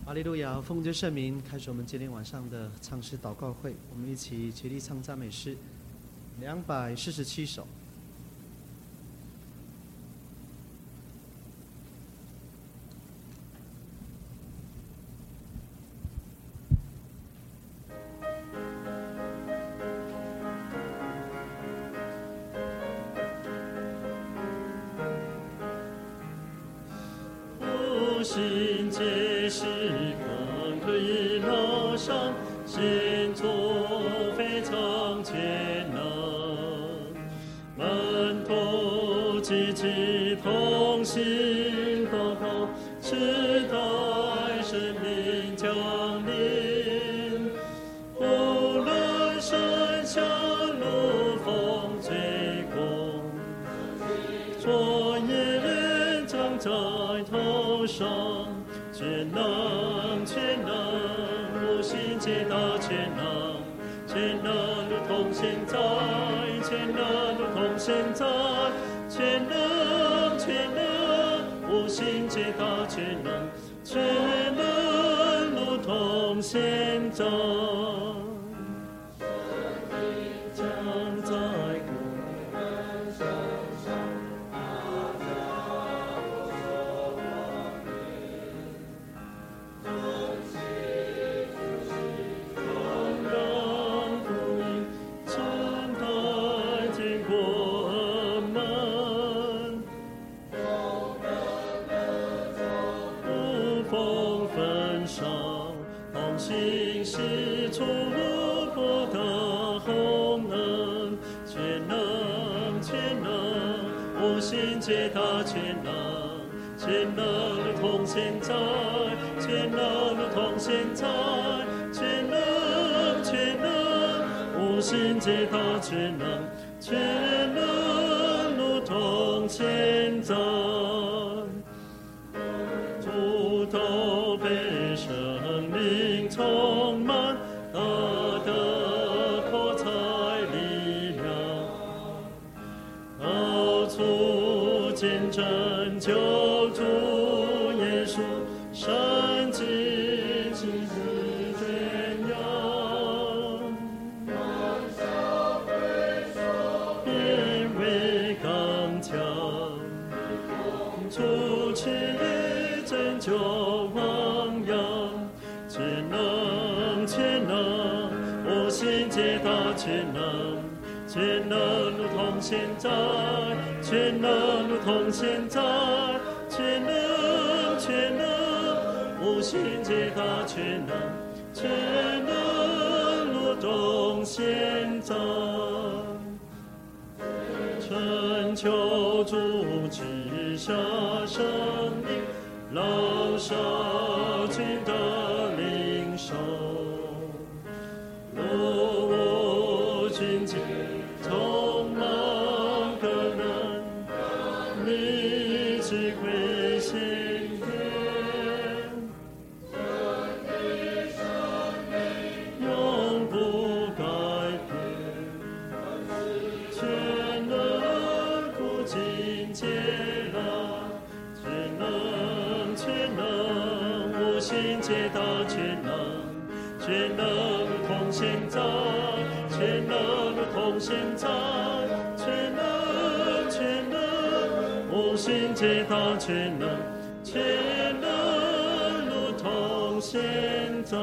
哈利路亚！奉着圣名，开始我们今天晚上的唱诗祷告会。我们一起起立唱赞美诗247首。 心结是光推路上，先做非常艰难。门徒积极同心祷告，期待生命降临。无论山下路风吹过，作业长在头上，全能全能，无心皆大全能，全能如同现在，全能如同现在，全能全能，无心皆大全能，全能如同现在。将在心是出国的红恩，全能全能，无心皆大全能，全能如同现在，全能如同现在，全能全能，无心皆大全能，全能如同现在。主都被生命充满，大的口才力量，到处见证救主耶稣，神迹奇事宣扬，变为刚强，出去拯救汪洋，全能全能，无心皆大全能，全能如同现在，全能如同现在，全能全能，无心皆大全能，全能如同现在。恳求主赐下生命，老少群的领受，如无君子充满可能，你只会显现，永不改变，全能苦尽皆然，全能全能，无心皆大全能，全能如同现在，全能如同现在，全能全能，无心皆大全能，全能如同现在。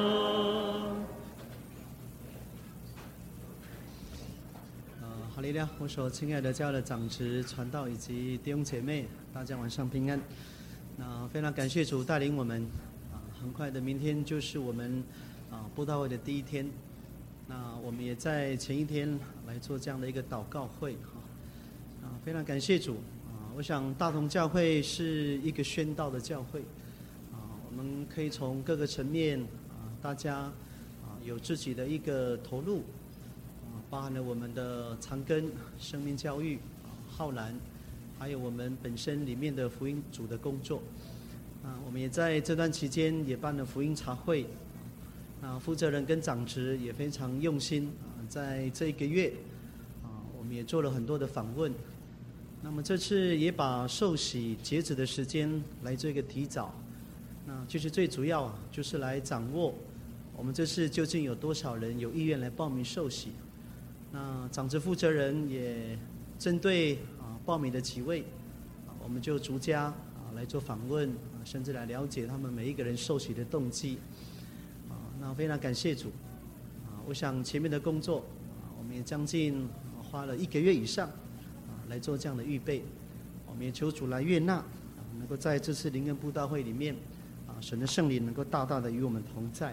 哈利路亚！我所亲爱的教会的长执、传道以及弟兄姐妹，大家晚上平安。那非常感谢主带领我们很快的明天就是我们布道会的第一天。那我们也在前一天来做这样的一个祷告会非常感谢主我想大同教会是一个宣道的教会我们可以从各个层面大家有自己的一个投入包含了我们的长庚生命教育浩然，还有我们本身里面的福音组的工作我们也在这段期间也办了福音茶会负责人跟长执也非常用心在这一个月我们也做了很多的访问。那么这次也把受洗截止的时间来做一个提早那其实最主要啊，就是来掌握我们这次究竟有多少人有意愿来报名受洗。那长职负责人也针对报名的几位，我们就逐家来做访问，甚至来了解他们每一个人受洗的动机。那非常感谢主，我想前面的工作，我们也将近花了1个月以上，来做这样的预备。我们也求主来悦纳，能够在这次灵恩布道会里面，神的圣灵能够大大的与我们同在。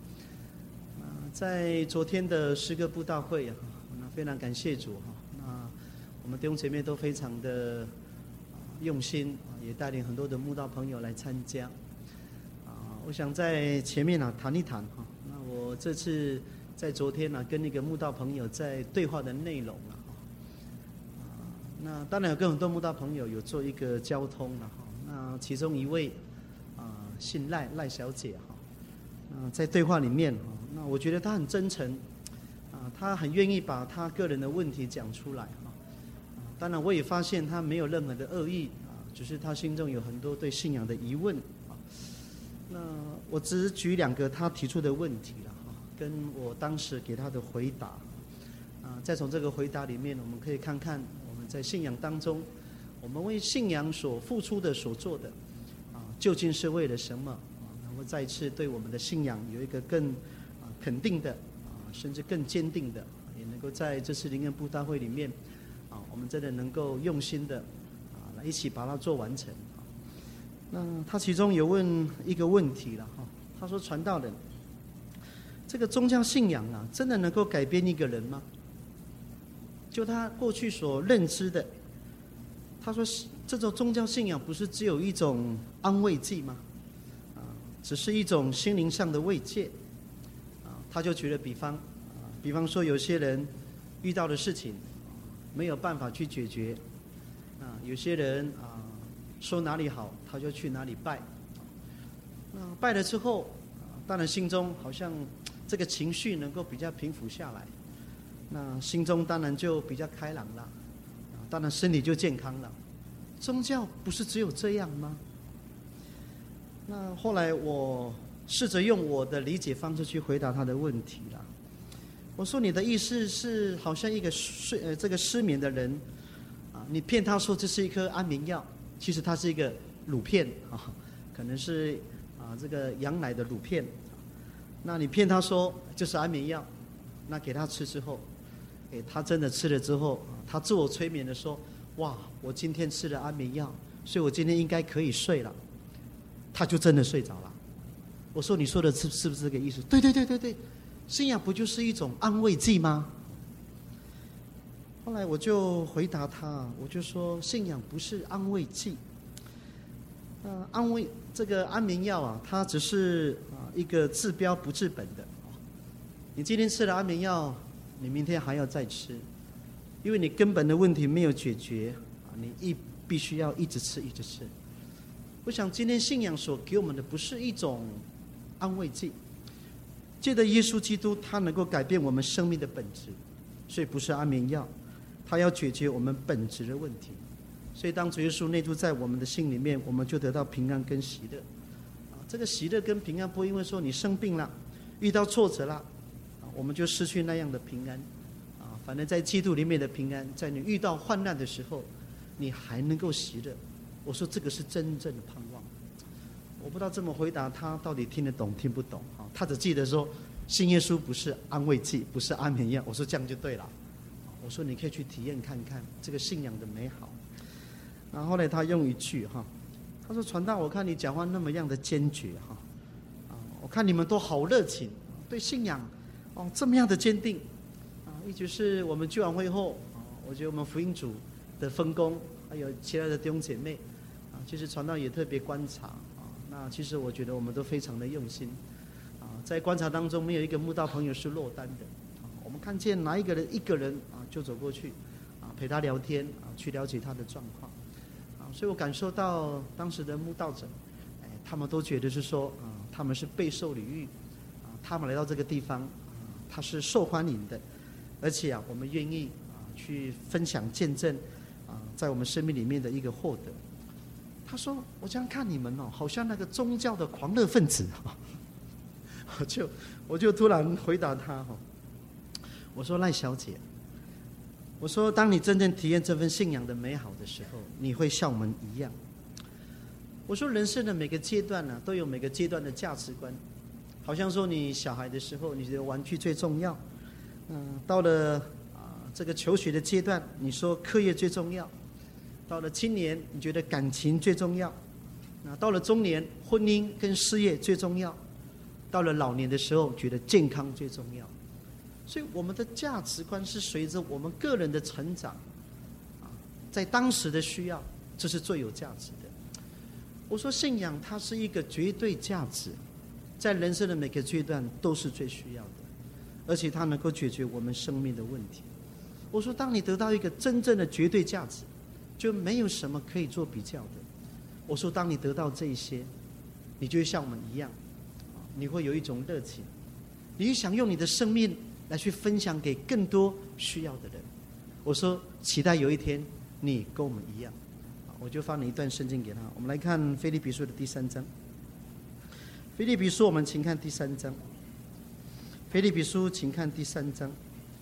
在昨天的诗歌布道会，那非常感谢主，那我们弟兄姐妹都非常的用心，也带领很多的慕道朋友来参加。我想在前面谈一谈，那我这次在昨天跟那个慕道朋友在对话的内容，那当然有跟很多慕道朋友有做一个交通了，那其中一位姓赖小姐，在对话里面，那我觉得她很真诚，她很愿意把她个人的问题讲出来，当然我也发现她没有任何的恶意，只是她心中有很多对信仰的疑问。那我只举2个她提出的问题了，跟我当时给她的回答，再从这个回答里面，我们可以看看我们在信仰当中，我们为信仰所付出的、所做的，究竟是为了什么？能够再次对我们的信仰有一个更肯定的，甚至更坚定的，也能够在这次灵恩布道会里面，我们真的能够用心的，来一起把它做完成。那他其中有问一个问题了，他说：传道人，这个宗教信仰真的能够改变一个人吗？就他过去所认知的，他说这种宗教信仰不是只有一种安慰剂吗？只是一种心灵上的慰藉。他就举了比方说有些人遇到的事情没有办法去解决，有些人说哪里好他就去哪里拜，那拜了之后，当然心中好像这个情绪能够比较平复下来，那心中当然就比较开朗了，当然身体就健康了。宗教不是只有这样吗？那后来我试着用我的理解方式去回答他的问题了。我说你的意思是，好像一个这个失眠的人，你骗他说这是一颗安眠药，其实它是一个乳片，可能是这个羊奶的乳片。那你骗他说就是安眠药，那给他吃之后，他真的吃了之后，他自我催眠的说：哇，我今天吃了安眠药，所以我今天应该可以睡了。他就真的睡着了。我说你说的是不是这个意思？对，信仰不就是一种安慰剂吗？后来我就回答他，我就说信仰不是安慰剂，安慰这个安眠药它只是一个治标不治本的。你今天吃了安眠药，你明天还要再吃，因为你根本的问题没有解决，你必须要一直吃。我想今天信仰所给我们的不是一种安慰剂，借着耶稣基督，他能够改变我们生命的本质，所以不是安眠药，他要解决我们本质的问题。所以当主耶稣内住在我们的心里面，我们就得到平安跟喜乐。这个喜乐跟平安不会因为说你生病了，遇到挫折了，我们就失去那样的平安。反正在基督里面的平安，在你遇到患难的时候，你还能够喜乐。我说这个是真正的盼望。我不知道这么回答他到底听得懂听不懂，他只记得说信耶稣不是安慰剂，不是安眠药。我说这样就对了，我说你可以去体验看看这个信仰的美好。然后后来他用一句他说传道，我看你讲话那么样的坚决我看你们都好热情，对信仰这么样的坚定一直是我们聚完会后我觉得我们福音组的分工还有其他的弟兄姐妹其实传道也特别观察那其实我觉得我们都非常的用心在观察当中没有一个慕道朋友是落单的我们看见哪一个人一个人就走过去陪他聊天去了解他的状况所以我感受到当时的慕道者他们都觉得是说他们是备受礼遇他们来到这个地方他是受欢迎的，而且我们愿意去分享见证在我们生命里面的一个获得。 他说我这样看你们好像那个宗教的狂热分子我就突然回答他我说赖小姐，我说当你真正体验这份信仰的美好的时候，你会像我们一样。我说人生的每个阶段都有每个阶段的价值观，好像说你小孩的时候你觉得玩具最重要，到了这个求学的阶段你说课业最重要，到了青年你觉得感情最重要，到了中年婚姻跟事业最重要，到了老年的时候觉得健康最重要。所以我们的价值观是随着我们个人的成长在当时的需要，这是最有价值的。我说信仰它是一个绝对价值，在人生的每个阶段都是最需要的，而且它能够解决我们生命的问题。我说当你得到一个真正的绝对价值，就没有什么可以做比较的。我说当你得到这些，你就会像我们一样，你会有一种热情，你想用你的生命来去分享给更多需要的人。我说期待有一天你跟我们一样。我就放了一段圣经给他，我们来看腓立比书的第3章。腓立比书我们请看第3章，腓立比书请看第3章，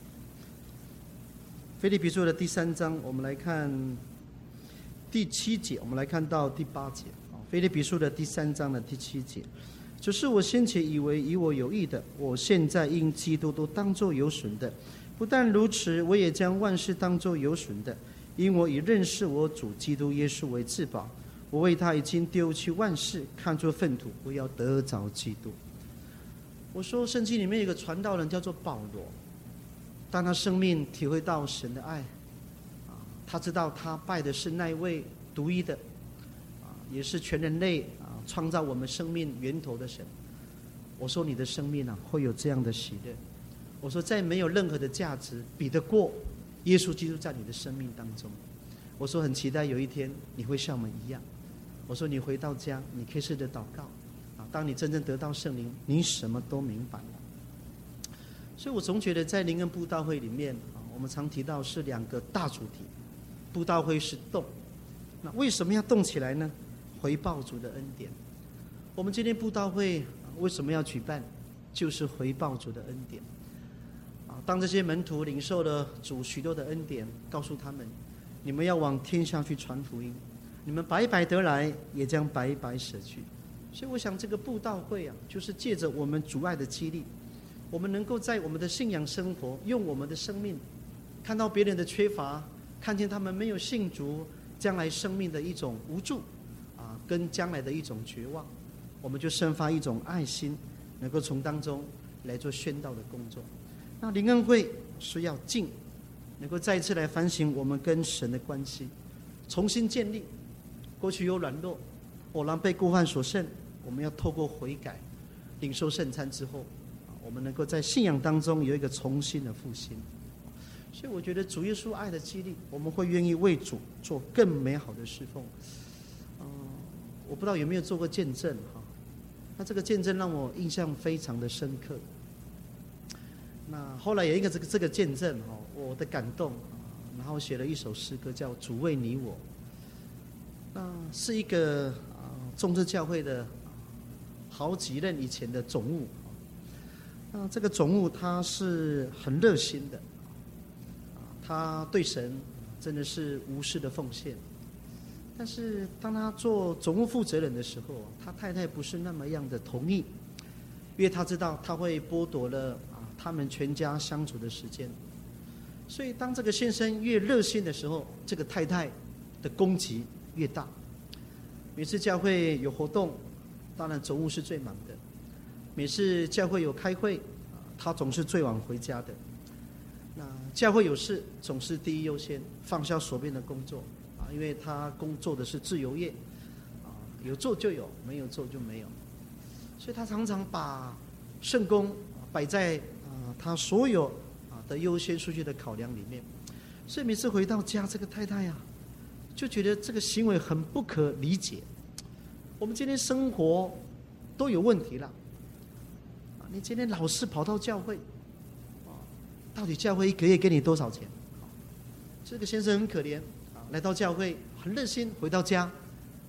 腓立比书的第3章我们来看第7节，我们来看到第8节。腓立比书的第3章的第7节，只是我先前以为以我有益的，我现在因基督都当作有损的，不但如此，我也将万事当作有损的，因我以认识我主基督耶稣为至宝，我为他已经丢弃万事，看作粪土，我要得着基督。我说圣经里面有一个传道人叫做保罗，当他生命体会到神的爱，他知道他拜的是那一位独一的，也是全人类创造我们生命源头的神。我说你的生命会有这样的喜乐。我说再没有任何的价值比得过耶稣基督在你的生命当中。我说很期待有一天你会像我们一样。我说你回到家，你可以试着祷告当你真正得到圣灵，你什么都明白了。所以我总觉得在灵恩布道会里面我们常提到是2个大主题。布道会是动，那为什么要动起来呢？回报主的恩典。我们今天布道会为什么要举办？就是回报主的恩典。当这些门徒领受了主许多的恩典，告诉他们，你们要往天下去传福音，你们白白得来，也将白白舍去。所以我想这个布道会就是借着我们主爱的激励，我们能够在我们的信仰生活，用我们的生命看到别人的缺乏，看见他们没有信主，将来生命的一种无助跟将来的一种绝望，我们就生发一种爱心，能够从当中来做宣道的工作。那灵恩会是要静，能够再一次来反省我们跟神的关系，重新建立。过去有软弱，偶然被过犯所胜，我们要透过悔改，领受圣餐之后，我们能够在信仰当中有一个重新的复兴。所以我觉得主耶稣爱的激励，我们会愿意为主做更美好的侍奉。我不知道有没有做过见证那这个见证让我印象非常的深刻。那后来有一个这个见证我的感动，然后写了一首诗歌叫《主为你我》。那是一个众志教会的好几任以前的总务。那这个总务他是很热心的，他对神真的是无私的奉献。但是当他做总务负责人的时候，他太太不是那么样的同意，因为他知道他会剥夺了他们全家相处的时间。所以当这个先生越热心的时候，这个太太的攻击越大。每次教会有活动，当然总务是最忙的。每次教会有开会，他总是最晚回家的。那教会有事，总是第一优先，放下手边的工作因为他工作的是自由业有做就有，没有做就没有。所以他常常把圣工摆在他所有的优先顺序的考量里面。所以每次回到家，这个太太就觉得这个行为很不可理解。我们今天生活都有问题了你今天老是跑到教会到底教会1个月给你多少钱？这个先生很可怜来到教会很热心，回到家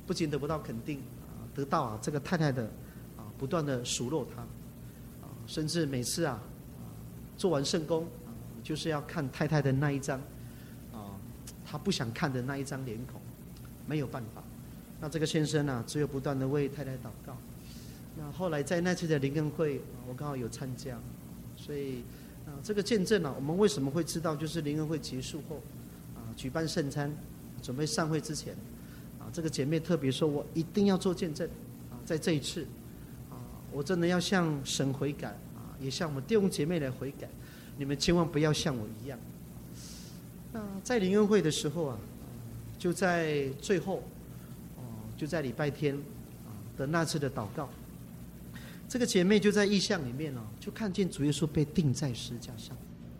不仅得不到肯定，得到这个太太的不断的数落他，甚至每次做完圣工，就是要看太太的那一张他不想看的那一张脸孔，没有办法。那这个先生只有不断的为太太祷告。那后来在那次的灵恩会，我刚好有参加，所以这个见证我们为什么会知道，就是灵恩会结束后举办圣餐，准备上会之前这个姐妹特别说，我一定要做见证在这一次我真的要向神悔改也向我们弟兄姐妹来悔改，你们千万不要像我一样。那在灵恩会的时候就在最后就在礼拜天的那次的祷告，这个姐妹就在异象里面就看见主耶稣被钉在十字架上。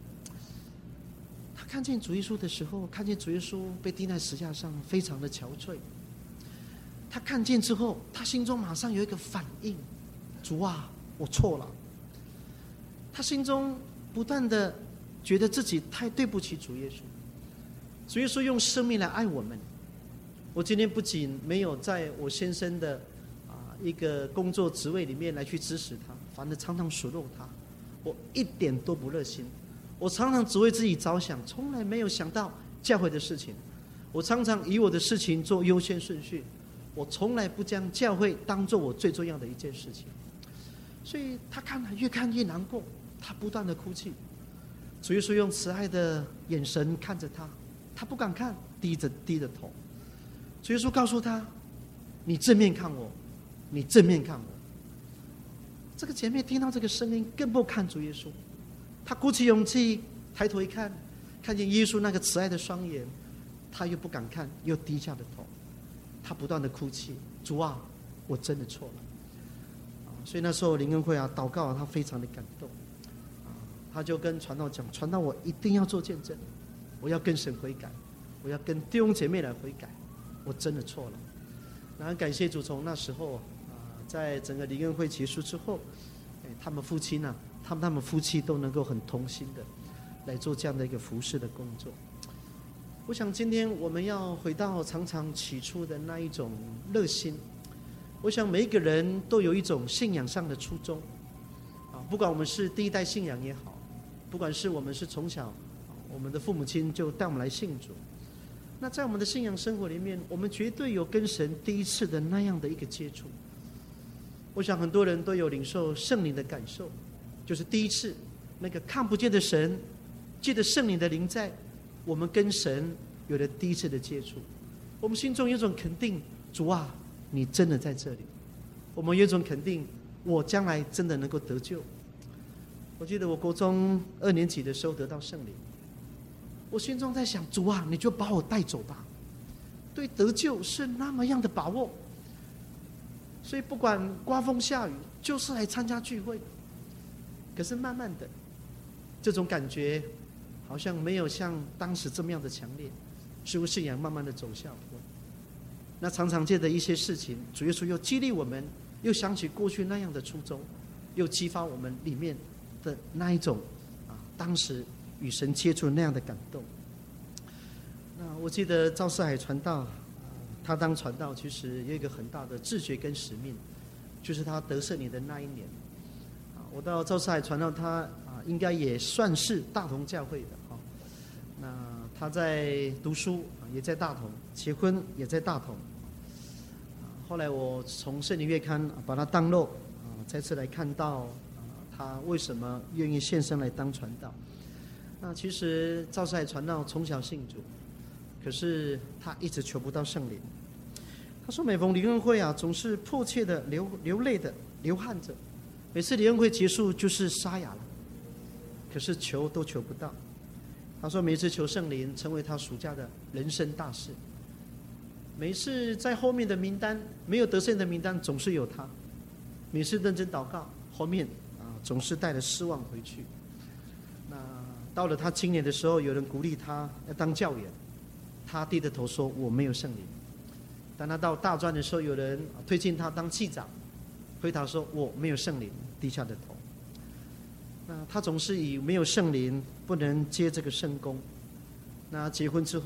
她看见主耶稣的时候，看见主耶稣被钉在十字架上，非常的憔悴。她看见之后，她心中马上有一个反应：主啊，我错了。她心中不断的觉得自己太对不起主耶稣。主耶稣用生命来爱我们。我今天不仅没有在我先生的一个工作职位里面来去指使他，反而常常数落他，我一点都不热心。我常常只为自己着想，从来没有想到教会的事情。我常常以我的事情做优先顺序，我从来不将教会当作我最重要的一件事情。所以他越看越难过，他不断的哭泣。主耶稣用慈爱的眼神看着他，他不敢看，低着头。主耶稣告诉他：你正面看我，你正面看我。这个姐妹听到这个声音，更不看主耶稣。她鼓起勇气抬头一看，看见耶稣那个慈爱的双眼，她又不敢看，又低下了头。她不断的哭泣：主啊，我真的错了。所以那时候灵恩会祷告，她非常的感动。她就跟传道讲：传道，我一定要做见证，我要跟神悔改，我要跟弟兄姐妹来悔改，我真的错了。然后感谢主，从那时候在整个灵恩会结束之后，他们夫妻都能够很同心的来做这样的一个服事的工作。我想今天我们要回到常常起初的那一种热心。我想每一个人都有一种信仰上的初衷不管我们是第一代信仰也好，不管是我们是从小我们的父母亲就带我们来信主，那在我们的信仰生活里面，我们绝对有跟神第一次的那样的一个接触。我想很多人都有领受圣灵的感受，就是第一次那个看不见的神，借着圣灵的灵在，我们跟神有了第一次的接触。我们心中有一种肯定：主啊，你真的在这里。我们有一种肯定：我将来真的能够得救。我记得我国中2年级的时候得到圣灵，我心中在想：主啊，你就把我带走吧。对得救是那么样的把握，所以不管刮风下雨，就是来参加聚会。可是慢慢的，这种感觉好像没有像当时这么样的强烈，似乎信仰慢慢的走下坡。那常常借的一些事情，主耶稣又激励我们，又想起过去那样的初衷，又激发我们里面的那一种当时与神接触那样的感动。那我记得赵世海传道，他当传道其实有一个很大的自觉跟使命，就是他得圣灵的那一年。我到赵世海传道，他应该也算是大同教会的那他在读书也在大同，结婚也在大同。后来我从圣灵月刊把他当漏再次来看到他为什么愿意献身来当传道。那其实赵世海传道从小信主，可是他一直求不到圣灵。他说每逢灵恩会总是迫切的流泪的流汗着，每次灵恩会结束就是沙哑了，可是求都求不到。他说每次求圣灵成为他暑假的人生大事，每次在后面的名单没有得胜的名单总是有他，每次认真祷告后面总是带着失望回去。那到了他青年的时候，有人鼓励他要当教员，他低着头说我没有圣灵。当他到大专的时候，有人推荐他当系长，回答说我没有圣灵，低下的头。那他总是以没有圣灵不能接这个圣工。那结婚之后，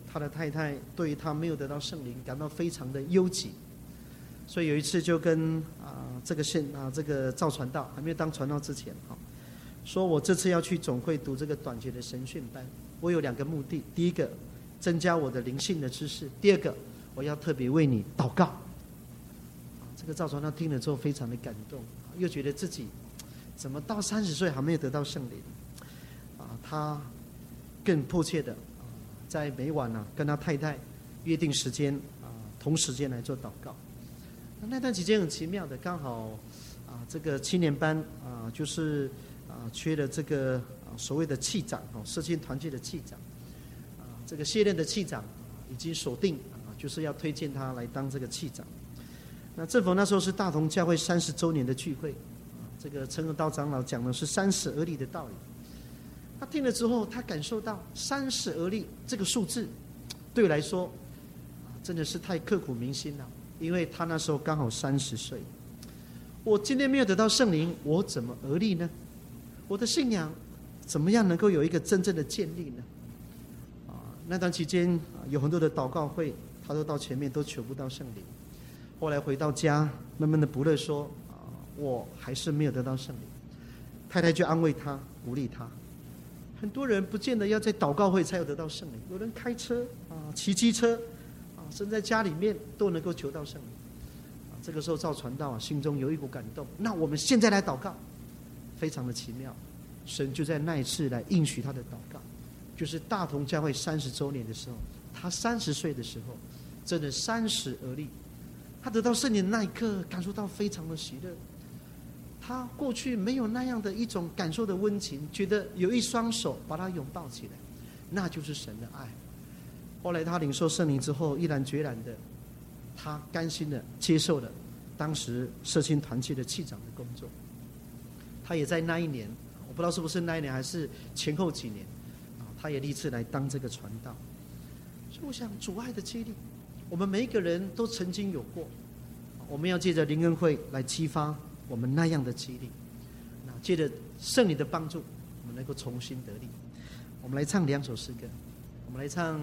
他的太太对于他没有得到圣灵感到非常的忧急，所以有一次就跟这个赵传道还没有当传道之前说我这次要去总会读这个短期的神训班，我有2个目的，第一个增加我的灵性的知识，第二个我要特别为你祷告。这个赵传道听了之后非常的感动，又觉得自己怎么到30岁还没有得到圣灵他更迫切的在每晚跟他太太约定时间同时间来做祷告。那段期间很奇妙的，刚好这个青年班就是缺了这个所谓的气长社青团契的气长这个卸任的气长已经锁定就是要推荐他来当这个气长。那正逢那时候是大同教会30周年的聚会，这个陈友道长老讲的是30而立的道理。他听了之后，他感受到30而立这个数字对我来说真的是太刻骨铭心了，因为他那时候刚好30岁。我今天没有得到圣灵，我怎么而立呢？我的信仰怎么样能够有一个真正的建立呢？那段期间有很多的祷告会，他都到前面都求不到圣灵。后来回到家，闷闷的不乐说我还是没有得到圣灵。太太就安慰他，鼓励他。很多人不见得要在祷告会才有得到圣灵，有人开车骑机车甚至在家里面都能够求到圣灵。这个时候赵传道心中有一股感动，那我们现在来祷告，非常的奇妙。神就在那一次来应许他的祷告，就是大同教会30周年的时候，他30岁的时候，真的30而立。他得到圣灵的那一刻，感受到非常的喜乐。他过去没有那样的一种感受的温情，觉得有一双手把他拥抱起来，那就是神的爱。后来他领受圣灵之后，毅然决然的，他甘心的接受了当时社青团契的气长的工作。他也在那一年，我不知道是不是那一年还是前后几年，他也立志来当这个传道。所以我想，主爱的激励，我们每一个人都曾经有过，我们要借着灵恩会来激发我们那样的激励，那借着圣灵的帮助，我们能够重新得力。我们来唱2首诗歌，我们来唱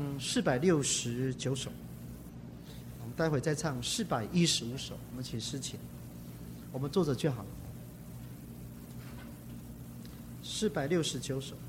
469首，我们待会再唱415首。我们请诗琴，我们坐着就好了。469首。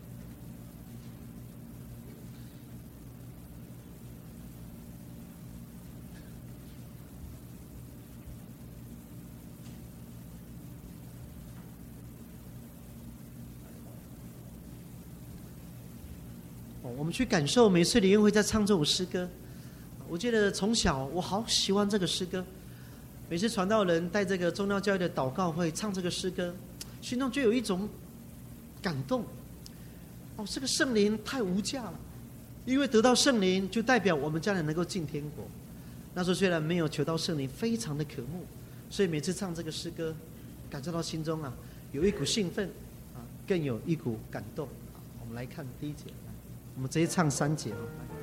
我们去感受每次灵恩会在唱这首诗歌。我记得从小我好喜欢这个诗歌，每次传道人带这个宗教教育的祷告会唱这个诗歌，心中就有一种感动。这个圣灵太无价了，因为得到圣灵就代表我们将来能够进天国。那时候虽然没有求到圣灵，非常的渴慕，所以每次唱这个诗歌，感受到心中有一股兴奋更有一股感动。我们来看第1节，我们直接唱3节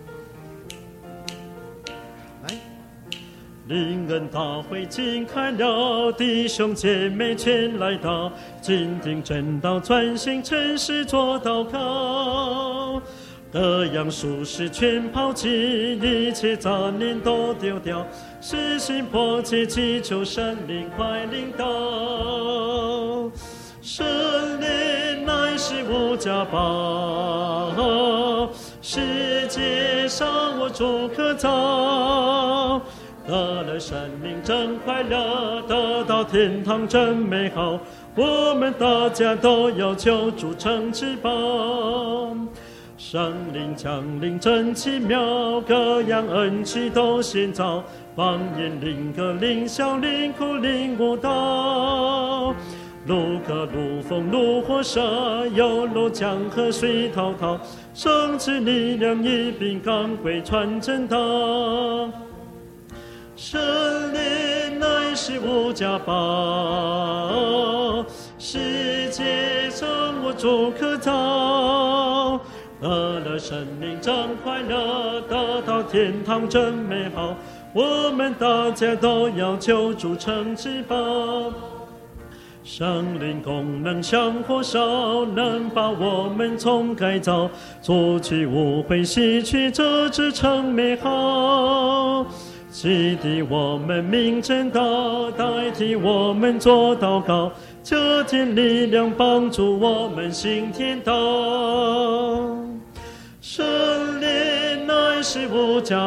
来。 灵恩大会经开了，弟兄姐妹全来到，坚定正道，专心诚实做祷告。得样属实全抛弃，一切杂念都丢掉，实行迫切祈求圣灵快领导。圣灵乃是无价宝，世界上我主可造。得了圣灵真快乐，得到天堂真美好，我们大家都要求主成至宝。圣灵降临真奇妙，各样恩赐都显照，方言灵歌灵笑灵哭灵舞蹈。路歌路风路火射，有路江河水滔滔，圣旨力量一并赶归传真道。圣灵乃是无价宝，世界上我主可造。得了圣灵真快乐，得到天堂真美好，我们大家都要求主成至宝。 圣灵功能像火烧，能把我们从改造，除去污秽，洗去这至诚美好。洗涤我们明正道，代替我们做祷告，这天力量帮助我们行天道。圣灵乃是无价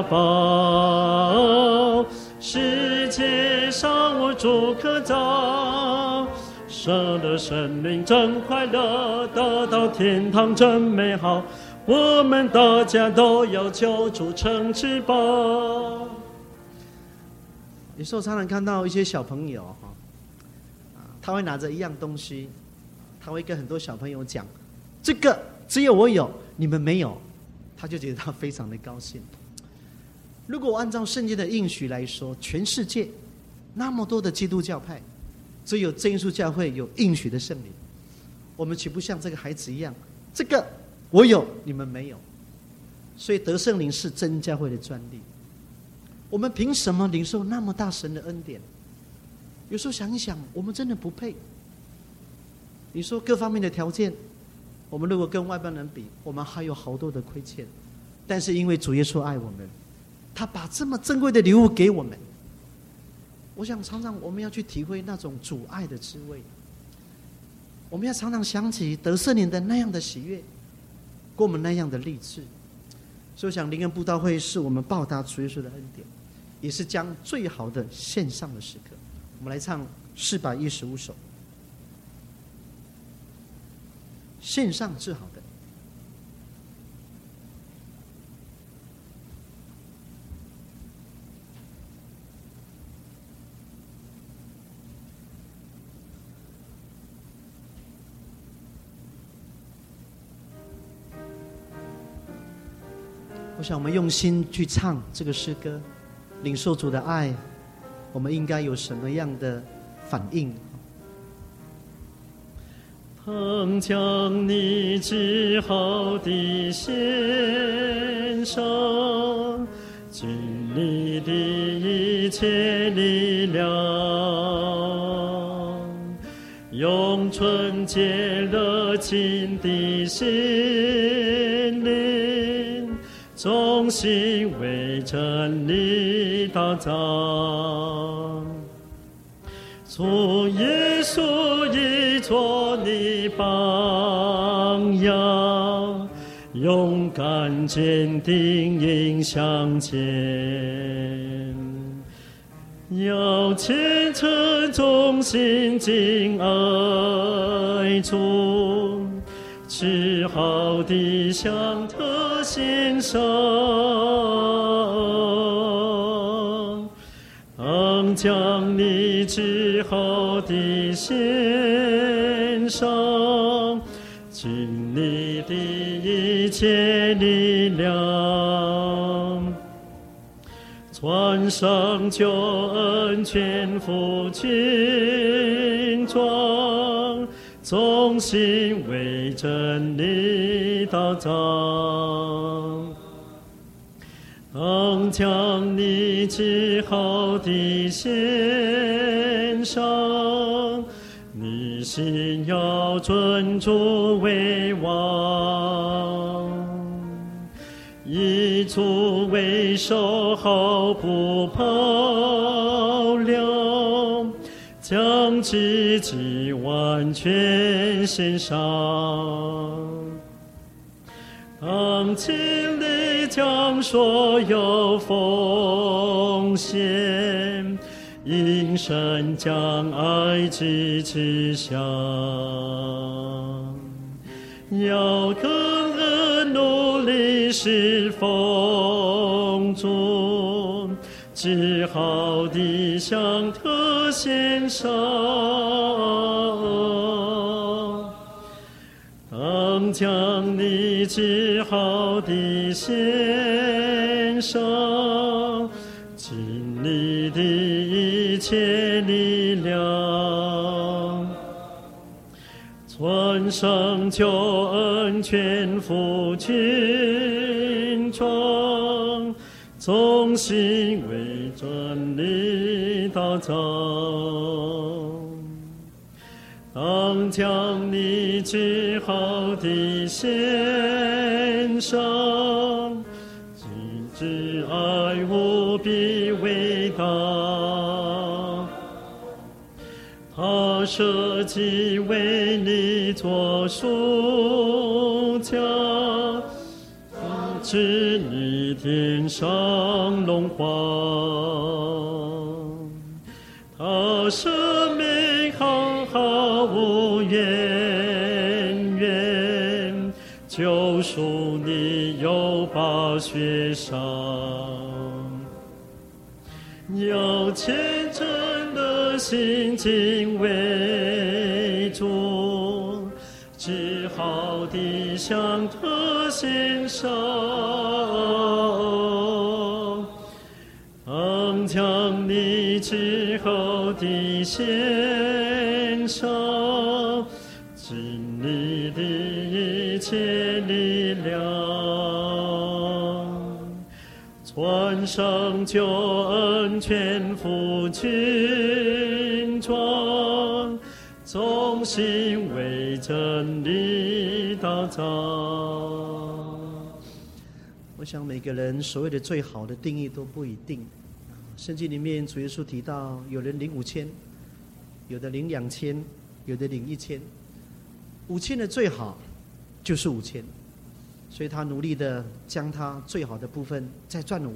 宝，世界上无主可造。舍了圣灵真快乐，得到天堂真美好。我们大家都要求主成至宝。 有时候常常看到一些小朋友他会拿着一样东西，他会跟很多小朋友讲，这个只有我有，你们没有，他就觉得他非常的高兴。如果按照圣经的应许来说，全世界那么多的基督教派，只有真耶稣教会有应许的圣灵，我们岂不像这个孩子一样，这个我有，你们没有？所以得圣灵是真教会的专利。我们凭什么领受那么大神的恩典？有时候想一想，我们真的不配。你说各方面的条件，我们如果跟外邦人比，我们还有好多的亏欠。但是因为主耶稣爱我们，他把这么珍贵的礼物给我们。我想常常我们要去体会那种主爱的滋味。我们要常常想起得圣灵的那样的喜悦，给我们那样的励志。所以我想灵恩布道会是我们报答主耶稣的恩典，也是将最好的献上的时刻。我们来唱415首，献上最好的。我想我们用心去唱这个诗歌，领受主的爱，我们应该有什么样的反应？ 曾将你至好的献上，尽你的一切力量，用纯洁热情的心灵，忠心为真理打造。主耶稣已做你榜样，勇敢坚定迎向前，要虔诚忠心敬爱主，至好的向他献上，将你至好的献上，尽你的一切力量，穿上救恩全副军装，忠心为真理打造。将你至好的献上，你心要尊主为王，以主为首毫不保留，将自己完全献上。尽力将所有奉献，因神将爱之想，要更恩努力侍奉主，至好的向他献上。将你至好的献上，尽你的一切力量，穿上救恩全副军装，忠心为真理打造。 当将你至好的献上，只爱无比伟大。他设计为你做书架，使你天上荣华。他生命毫无渊源，救赎你有把血上，要虔诚的心敬畏主，至好的向他献上，当将你至好的献上，尽你的一切力量，穿上救恩全副军装，忠心为真理打造。 我想每个人所谓的最好的定义都不一定。圣经里面主耶稣提到，有人领5000，有的领2000，有的领1000，5000的最好就是5000，所以他努力的将他最好的部分再赚了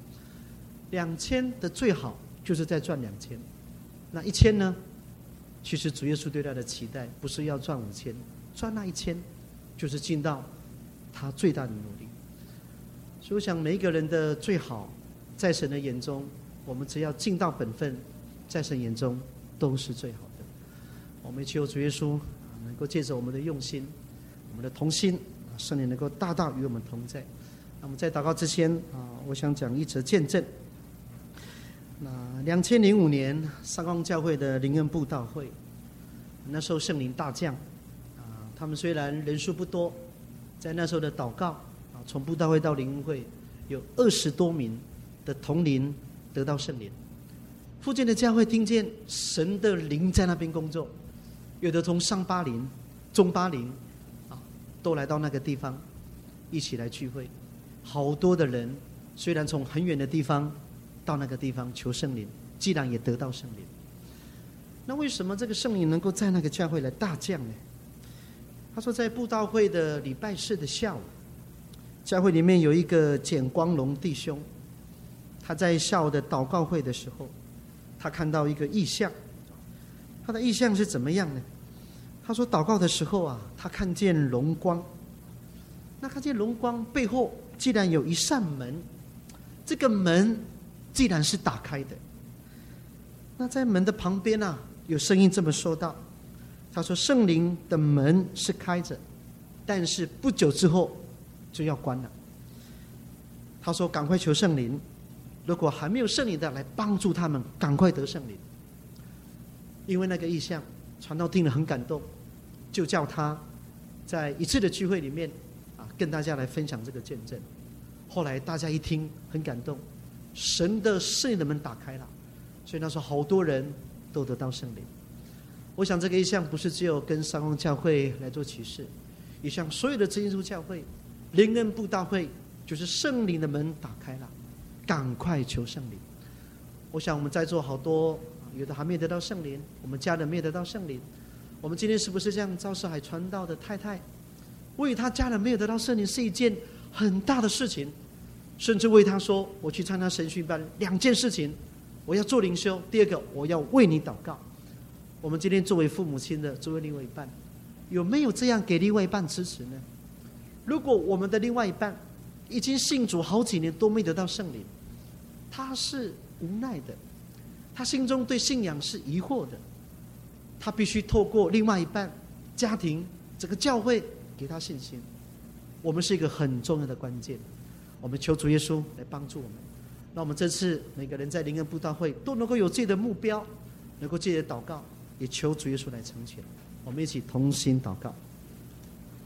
5000，2000的最好就是再赚2000，那1000呢？其实主耶稣对他的期待不是要赚5000，赚那1000就是尽到他最大的努力。所以我想每一个人的最好，在神的眼中，我们只要尽到本分，在神眼中都是最好的。我们求主耶稣能够借着我们的用心，我们的同心，圣灵能够大大与我们同在。那么在祷告之前我想讲一则见证。那2005年三光教会的灵恩布道会，那时候圣灵大降他们虽然人数不多，在那时候的祷告从布道会到灵恩会有20多名的同灵得到圣灵。附近的教会听见神的灵在那边工作，有的从上巴林、中巴林都来到那个地方一起来聚会。好多的人虽然从很远的地方到那个地方求圣灵，既然也得到圣灵。那为什么这个圣灵能够在那个教会来大降呢？他说在布道会的礼拜四的下午，教会里面有一个简光荣弟兄，他在下午的祷告会的时候，他看到一个异象。他的异象是怎么样呢？他说祷告的时候他看见荣光，那看见荣光背后既然有一扇门，这个门既然是打开的，那在门的旁边有声音这么说道，他说圣灵的门是开着，但是不久之后就要关了。他说赶快求圣灵，如果还没有圣灵的来帮助他们赶快得圣灵。因为那个异象传道听了很感动，就叫他在一次的聚会里面跟大家来分享这个见证。后来大家一听很感动，神的圣灵的门打开了，所以那时候好多人都得到圣灵。我想这个异象不是只有跟三光教会来做启示，也向所有的真耶稣教会、灵恩布道会，就是圣灵的门打开了，赶快求圣灵。我想我们在座好多有的还没有得到圣灵，我们家人没有得到圣灵，我们今天是不是像赵世海传道的太太，为他家人没有得到圣灵是一件很大的事情，甚至为他说我去参加神训班，2件事情，我要做灵修，第二个我要为你祷告。我们今天作为父母亲的，作为另外一半，有没有这样给另外一半支持呢？如果我们的另外一半已经信主好几年都没得到圣灵，他是无奈的，他心中对信仰是疑惑的，他必须透过另外一半、家庭、这个教会给他信心。我们是一个很重要的关键，我们求主耶稣来帮助我们。那我们这次每个人在灵恩布道会都能够有自己的目标，能够借着祷告，也求主耶稣来成全。我们一起同心祷告。